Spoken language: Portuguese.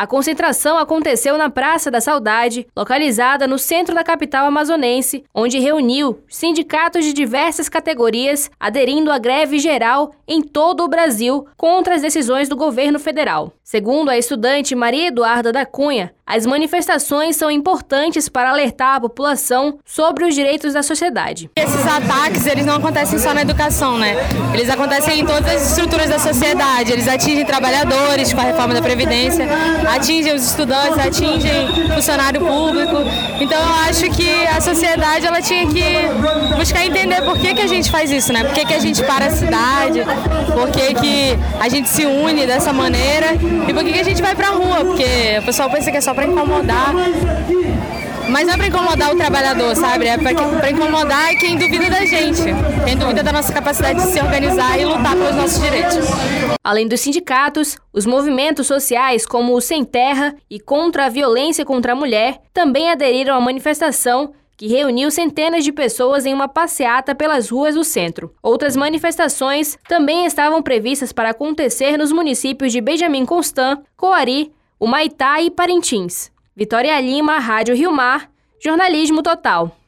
A concentração aconteceu na Praça da Saudade, localizada no centro da capital amazonense, onde reuniu sindicatos de diversas categorias aderindo à greve geral em todo o Brasil contra as decisões do governo federal. Segundo a estudante Maria Eduarda da Cunha, as manifestações são importantes para alertar a população sobre os direitos da sociedade. Esses ataques, eles não acontecem só na educação, né? Eles acontecem em todas as estruturas da sociedade. Eles atingem trabalhadores com a reforma da Previdência, atingem os estudantes, atingem o funcionário público. Então eu acho que a sociedade ela tinha que buscar entender por que a gente faz isso, né? Por que a gente para a cidade, por que a gente se une dessa maneira e por que a gente vai pra rua, porque o pessoal pensa que é só para incomodar. Mas não é para incomodar o trabalhador, sabe? É para incomodar quem duvida da gente, quem duvida da nossa capacidade de se organizar e lutar pelos nossos direitos. Além dos sindicatos, os movimentos sociais como o Sem Terra e contra a violência contra a mulher também aderiram à manifestação que reuniu centenas de pessoas em uma passeata pelas ruas do centro. Outras manifestações também estavam previstas para acontecer nos municípios de Benjamin Constant, Coari, Humaitá e Parintins. Vitória Lima, Rádio Rio Mar, Jornalismo Total.